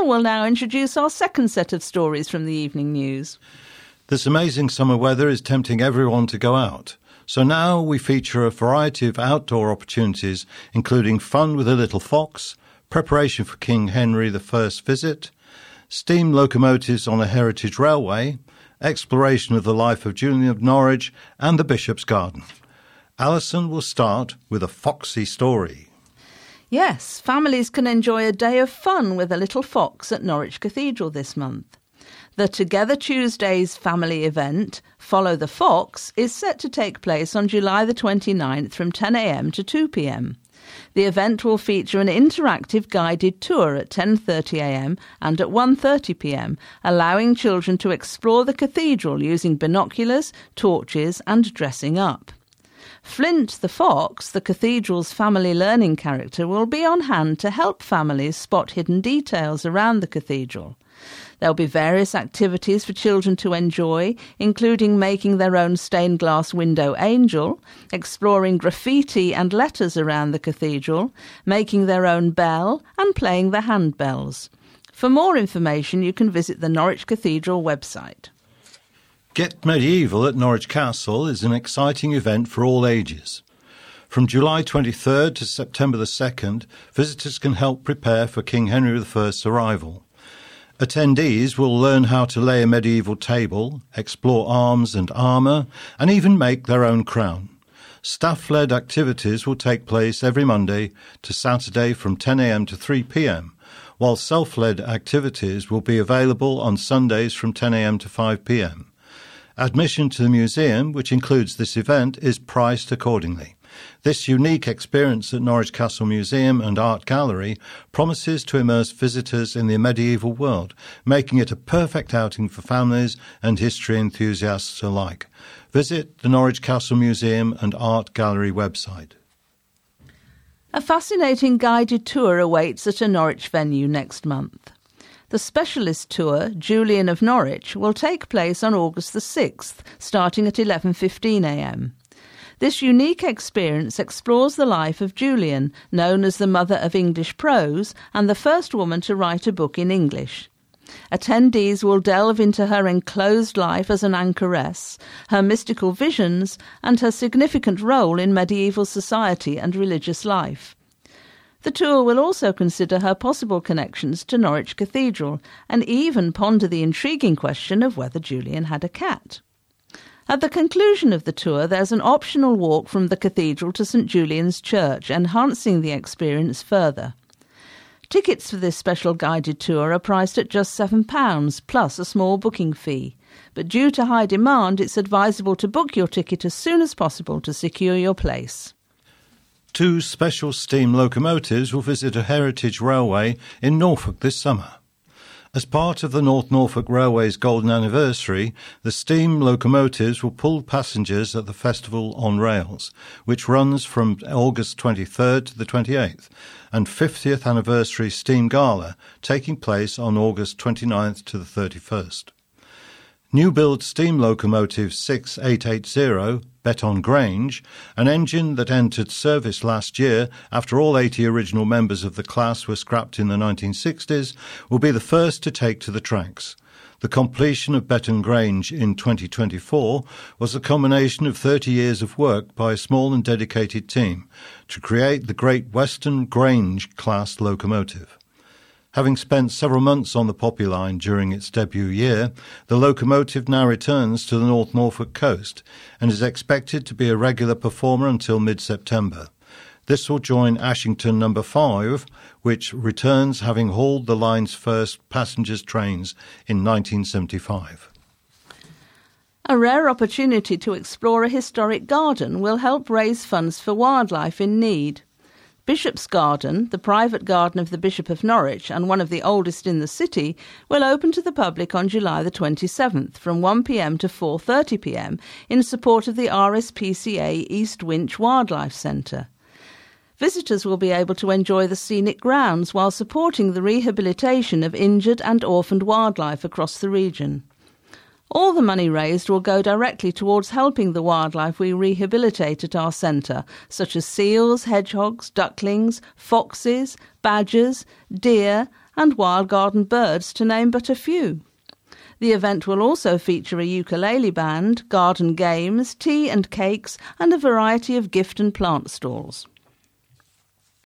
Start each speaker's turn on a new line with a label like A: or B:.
A: Phil will now introduce our second set of stories from the evening news.
B: This amazing summer weather is tempting everyone to go out. So now we feature a variety of outdoor opportunities, including fun with a little fox, preparation for King Henry I's visit, steam locomotives on a heritage railway, exploration of the life of Julian of Norwich, and the Bishop's Garden. Alison will start with a foxy story.
A: Yes, families can enjoy a day of fun with a little fox at Norwich Cathedral this month. The Together Tuesdays family event, Follow the Fox, is set to take place on July the 29th from 10 a.m. to 2 p.m. The event will feature an interactive guided tour at 10:30 a.m. and at 1:30 p.m, allowing children to explore the cathedral using binoculars, torches and dressing up. Flint the Fox, the cathedral's family learning character, will be on hand to help families spot hidden details around the cathedral. There'll be various activities for children to enjoy, including making their own stained glass window angel, exploring graffiti and letters around the cathedral, making their own bell and playing the handbells. For more information, you can visit the Norwich Cathedral website.
B: Get Medieval at Norwich Castle is an exciting event for all ages. From July 23rd to September the 2nd, visitors can help prepare for King Henry I's arrival. Attendees will learn how to lay a medieval table, explore arms and armour, and even make their own crown. Staff-led activities will take place every Monday to Saturday from 10 a.m. to 3 p.m, while self-led activities will be available on Sundays from 10 a.m. to 5 p.m. Admission to the museum, which includes this event, is priced accordingly. This unique experience at Norwich Castle Museum and Art Gallery promises to immerse visitors in the medieval world, making it a perfect outing for families and history enthusiasts alike. Visit the Norwich Castle Museum and Art Gallery website.
A: A fascinating guided tour awaits at a Norwich venue next month. The specialist tour, Julian of Norwich, will take place on August the 6th, starting at 11:15 a.m. This unique experience explores the life of Julian, known as the mother of English prose and the first woman to write a book in English. Attendees will delve into her enclosed life as an anchoress, her mystical visions, and her significant role in medieval society and religious life. The tour will also consider her possible connections to Norwich Cathedral and even ponder the intriguing question of whether Julian had a cat. At the conclusion of the tour, there's an optional walk from the cathedral to St Julian's Church, enhancing the experience further. Tickets for this special guided tour are priced at just £7, plus a small booking fee. But due to high demand, it's advisable to book your ticket as soon as possible to secure your place.
B: 2 special steam locomotives will visit a heritage railway in Norfolk this summer. As part of the North Norfolk Railway's golden anniversary, the steam locomotives will pull passengers at the Festival on Rails, which runs from August 23rd to the 28th, and 50th anniversary steam gala taking place on August 29th to the 31st. New-build steam locomotive 6880, Betton Grange, an engine that entered service last year after all 80 original members of the class were scrapped in the 1960s, will be the first to take to the tracks. The completion of Betton Grange in 2024 was a combination of 30 years of work by a small and dedicated team to create the Great Western Grange class locomotive. Having spent several months on the Poppy Line during its debut year, the locomotive now returns to the North Norfolk coast and is expected to be a regular performer until mid-September. This will join Ashington No. 5, which returns having hauled the line's first passengers trains in 1975.
A: A rare opportunity to explore a historic garden will help raise funds for wildlife in need. Bishop's Garden, the private garden of the Bishop of Norwich and one of the oldest in the city, will open to the public on July the 27th from 1 p.m. to 4:30 p.m. in support of the RSPCA East Winch Wildlife Centre. Visitors will be able to enjoy the scenic grounds while supporting the rehabilitation of injured and orphaned wildlife across the region. All the money raised will go directly towards helping the wildlife we rehabilitate at our centre, such as seals, hedgehogs, ducklings, foxes, badgers, deer and wild garden birds, to name but a few. The event will also feature a ukulele band, garden games, tea and cakes, and a variety of gift and plant stalls.